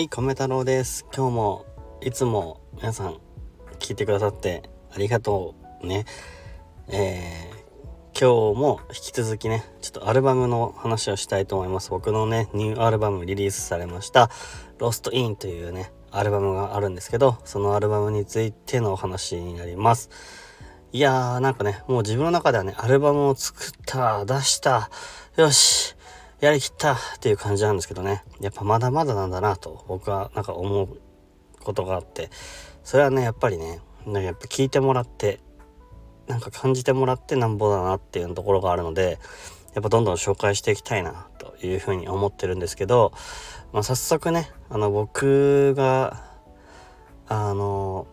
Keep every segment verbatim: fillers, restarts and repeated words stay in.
はい、米太郎です。今日もいつも皆さん聞いてくださってありがとうね。えー、今日も引き続きね、ちょっとアルバムの話をしたいと思います。僕のね、ニューアルバムリリースされましたロストインというね、アルバムがあるんですけど、そのアルバムについてのお話になります。いやーなんかね、もう自分の中ではね、アルバムを作った、出した、よしやりきったっていう感じなんですけどね、やっぱまだまだなんだなと僕はなんか思うことがあって、それはねやっぱりね、なんかやっぱ聞いてもらってなんか感じてもらってなんぼだなっていうところがあるので、やっぱどんどん紹介していきたいなというふうに思ってるんですけど、まあ、早速ね、あの僕があの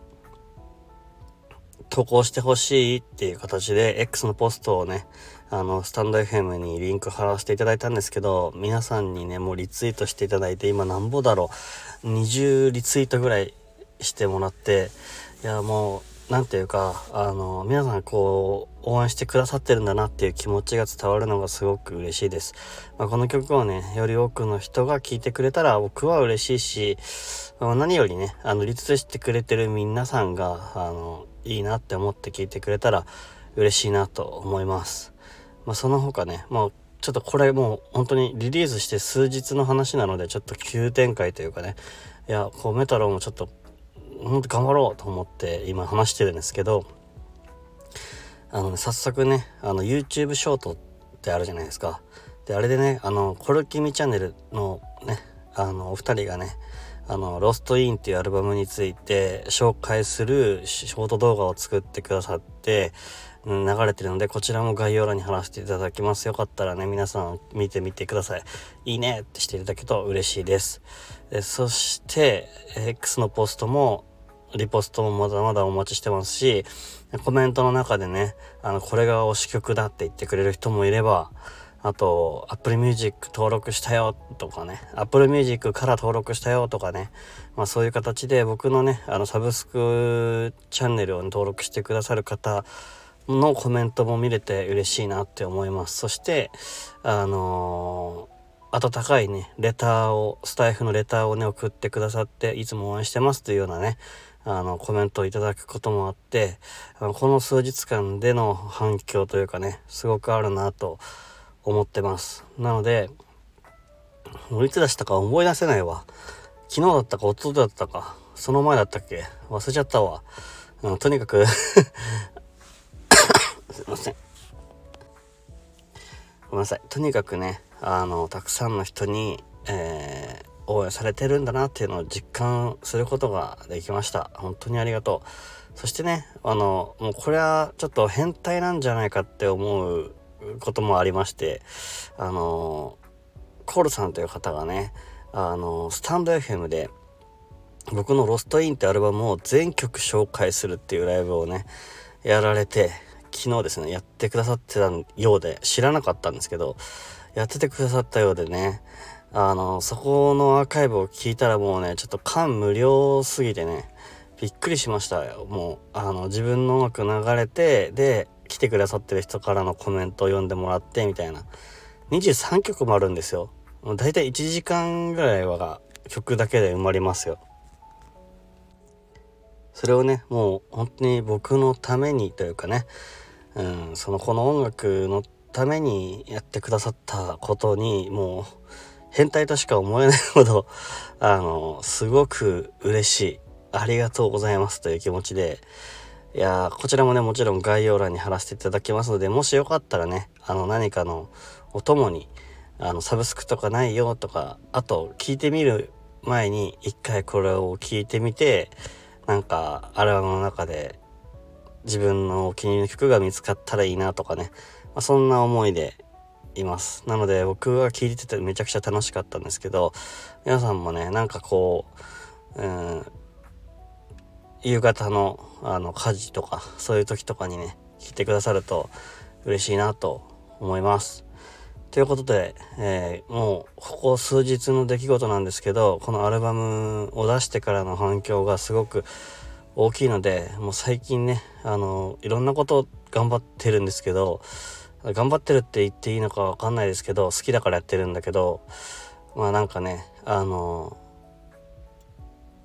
投稿してほしいっていう形で X のポストをね、あのスタンド エフエム にリンク貼らせていただいたんですけど、皆さんにねもうリツイートしていただいて、今なんぼだろうにじゅうリツイートぐらいしてもらって、いやもうなんていうか、あの皆さんこう応援してくださってるんだなっていう気持ちが伝わるのがすごく嬉しいです。まあ、この曲をねより多くの人が聴いてくれたら僕は嬉しいし、まあ、何よりねあのリツイートしてくれてる皆さんがあのいいなって思って聞いてくれたら嬉しいなと思います。まあ、その他ね、もうちょっとこれもう本当にリリースして数日の話なので、ちょっと急展開というかね、いやこうメタロもちょっと本当頑張ろうと思って今話してるんですけど、あの、ね、早速ねあの YouTube ショートってあるじゃないですか。であれでね、あのコルキミチャンネルのねあのお二人がね、あのロストインっていうアルバムについて紹介するショート動画を作ってくださって、うん、流れてるので、こちらも概要欄に貼らせていただきます。よかったらね皆さん見てみてください。いいねってしていただけると嬉しいです。でそして X のポストもリポストもまだまだお待ちしてますし、コメントの中でね、あのこれが推し曲だって言ってくれる人もいれば、あと Apple Music 登録したよとかね、 Apple Music から登録したよとかね、まあそういう形で僕のねあのサブスクチャンネルを登録してくださる方のコメントも見れて嬉しいなって思います。そしてあのー、温かいねレターを、スタイフのレターをね送ってくださって、いつも応援してますというようなねあのコメントをいただくこともあって、あのこの数日間での反響というかねすごくあるなと思ってます。なのでもういつ出したか思い出せないわ。昨日だったか一昨日だったかその前だったっけ忘れちゃったわ。うん、とにかくすいませんごめんなさい。とにかくねあのたくさんの人に、えー、応援されてるんだなっていうのを実感することができました。本当にありがとう。そしてねあのもうこれはちょっと変態なんじゃないかって思うこともありまして、あのコールさんという方がねあのスタンド エフエム で僕のロストインってアルバムを全曲紹介するっていうライブをねやられて、昨日ですねやってくださってたようで、知らなかったんですけどやっててくださったようでね、あのそこのアーカイブを聞いたらもうねちょっと感無量すぎてねびっくりしましたよ。もうあの自分の音楽流れて、で来てくださってる人からのコメントを読んでもらってみたいな、にじゅうさんきょくもあるんですよ。もうだいたいいちじかんぐらいは曲だけで埋まりますよ。それをねもう本当に僕のためにというかね、うん、そのこの音楽のためにやってくださったことにもう変態としか思えないほどあのすごく嬉しい、ありがとうございますという気持ちで、いやこちらもねもちろん概要欄に貼らせていただきますので、もしよかったらねあの何かのお供に、あのサブスクとかないよとか、あと聞いてみる前に一回これを聞いてみて、なんかアルバムの中で自分のお気に入りの曲が見つかったらいいなとかね、まあ、そんな思いでいます。なので僕が聴いててめちゃくちゃ楽しかったんですけど、皆さんもねなんかこう、うん、夕方のあの家事とかそういう時とかにね聴いてくださると嬉しいなと思います。ということで、えー、もうここ数日の出来事なんですけど、このアルバムを出してからの反響がすごく大きいので、もう最近ねあのいろんなこと頑張ってるんですけど、頑張ってるって言っていいのかわかんないですけど、好きだからやってるんだけど、まあなんかねあの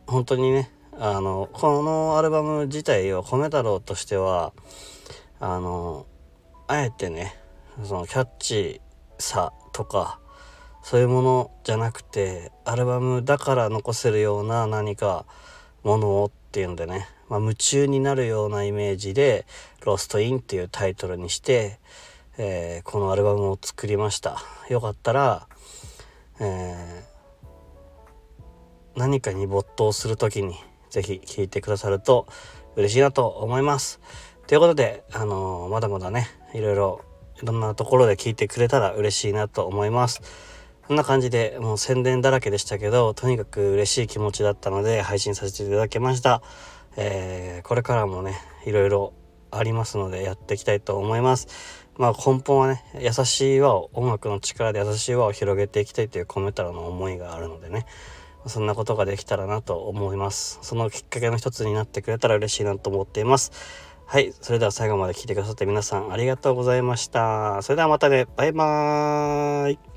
本当にね、あのこのアルバム自体を米太郎としてはあのあえてね、そのキャッチーさとかそういうものじゃなくて、アルバムだから残せるような何かものをっていうのでね、まあ、夢中になるようなイメージでロストインっていうタイトルにして、えーこのアルバムを作りました。よかったら、えー何かに没頭するときにぜひ聴いてくださると嬉しいなと思います。ということで、あのーまだまだね、いろいろいろんなところで聴いてくれたら嬉しいなと思います。こんな感じでもう宣伝だらけでしたけど、とにかく嬉しい気持ちだったので配信させていただきました。えーこれからもね、いろいろありますのでやっていきたいと思います。まあ根本はね、優しい輪を、音楽の力で優しい輪を広げていきたいというコメ太郎の思いがあるのでね、そんなことができたらなと思います。そのきっかけの一つになってくれたら嬉しいなと思っています。はい、それでは最後まで聞いてくださって皆さんありがとうございました。それではまたね、バイバーイ。